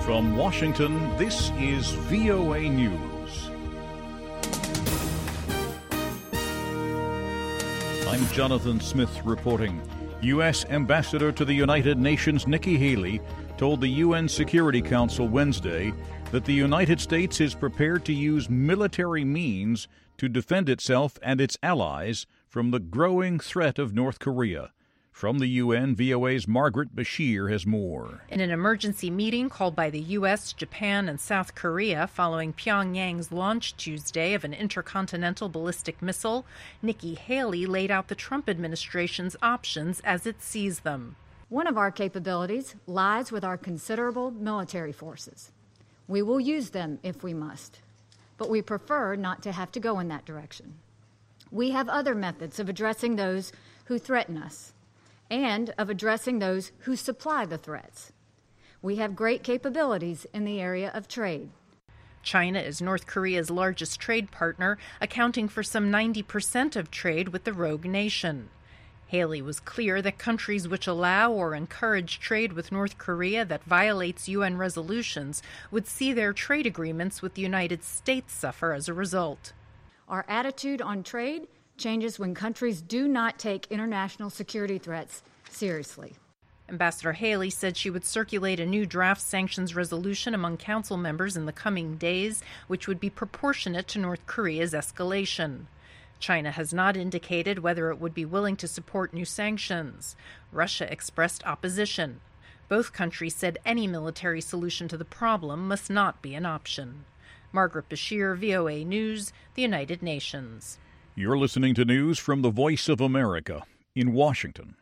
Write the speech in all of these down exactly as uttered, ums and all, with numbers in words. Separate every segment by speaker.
Speaker 1: From Washington, this is V O A News. I'm Jonathan Smith reporting. U S. Ambassador to the United Nations Nikki Haley told the U N Security Council Wednesday that the United States is prepared to use military means to defend itself and its allies from the growing threat of North Korea. From the U N, V O A's Margaret Bashir has more.
Speaker 2: In an emergency meeting called by the U S, Japan, and South Korea following Pyongyang's launch Tuesday of an intercontinental ballistic missile, Nikki Haley laid out the Trump administration's options as it sees them.
Speaker 3: One of our capabilities lies with our considerable military forces. We will use them if we must, but we prefer not to have to go in that direction. We have other methods of addressing those who threaten us, and of addressing those who supply the threats. We have great capabilities in the area of trade.
Speaker 2: China is North Korea's largest trade partner, accounting for some ninety percent of trade with the rogue nation. Haley was clear that countries which allow or encourage trade with North Korea that violates U N resolutions would see their trade agreements with the United States suffer as a result.
Speaker 3: Our attitude on trade changes when countries do not take international security threats seriously.
Speaker 2: Ambassador Haley said she would circulate a new draft sanctions resolution among council members in the coming days, which would be proportionate to North Korea's escalation. China has not indicated whether it would be willing to support new sanctions. Russia expressed opposition. Both countries said any military solution to the problem must not be an option. Margaret Bashir, V O A News, the United Nations.
Speaker 1: You're listening to news from the Voice of America in Washington.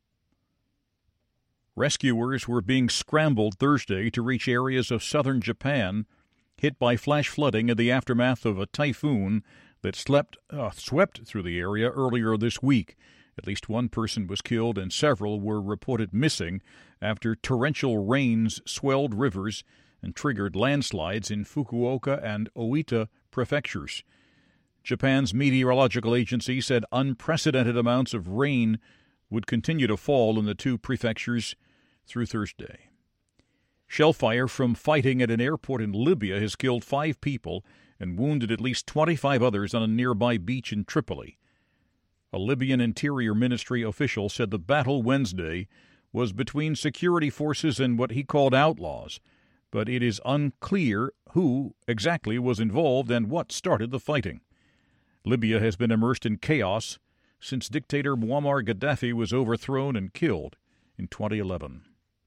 Speaker 1: Rescuers were being scrambled Thursday to reach areas of southern Japan hit by flash flooding in the aftermath of a typhoon that slept, uh, swept through the area earlier this week. At least one person was killed and several were reported missing after torrential rains swelled rivers and triggered landslides in Fukuoka and Oita prefectures. Japan's meteorological agency said unprecedented amounts of rain would continue to fall in the two prefectures through Thursday. Shellfire from fighting at an airport in Libya has killed five people and wounded at least twenty-five others on a nearby beach in Tripoli. A Libyan Interior Ministry official said the battle Wednesday was between security forces and what he called outlaws, but it is unclear who exactly was involved and what started the fighting. Libya has been immersed in chaos since dictator Muammar Gaddafi was overthrown and killed in twenty eleven.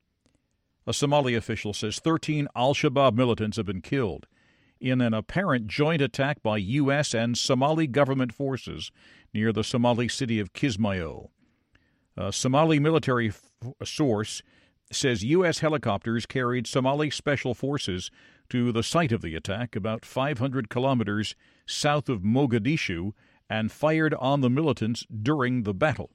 Speaker 1: A Somali official says thirteen al-Shabaab militants have been killed in an apparent joint attack by U S and Somali government forces near the Somali city of Kismayo. A Somali military f- source says U S helicopters carried Somali special forces to the site of the attack, about five hundred kilometers south of Mogadishu, and fired on the militants during the battle.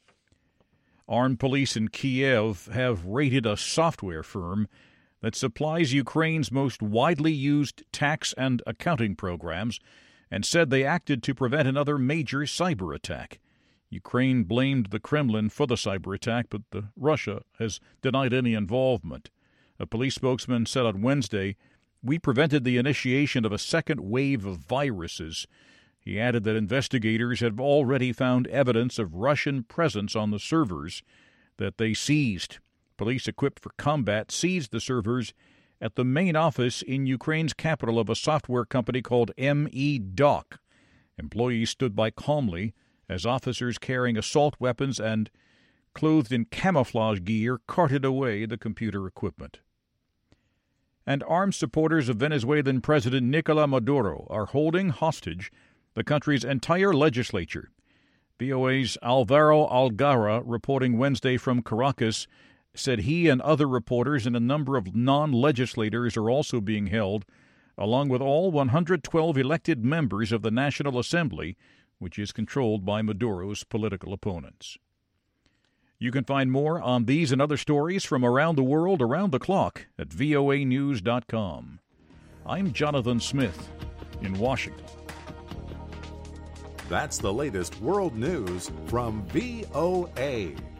Speaker 1: Armed police in Kiev have raided a software firm that supplies Ukraine's most widely used tax and accounting programs and said they acted to prevent another major cyber attack. Ukraine blamed the Kremlin for the cyber attack, but the, Russia has denied any involvement. A police spokesman said on Wednesday, "We prevented the initiation of a second wave of viruses." He added that investigators have already found evidence of Russian presence on the servers that they seized. Police equipped for combat seized the servers at the main office in Ukraine's capital of a software company called M E Doc. Employees stood by calmly as officers carrying assault weapons and clothed in camouflage gear carted away the computer equipment. And armed supporters of Venezuelan President Nicolás Maduro are holding hostage the country's entire legislature. V O A's Alvaro Algara, reporting Wednesday from Caracas, said he and other reporters and a number of non-legislators are also being held, along with all one hundred twelve elected members of the National Assembly, which is controlled by Maduro's political opponents. You can find more on these and other stories from around the world around the clock at V O A news dot com. I'm Jonathan Smith in Washington.
Speaker 4: That's the latest world news from V O A.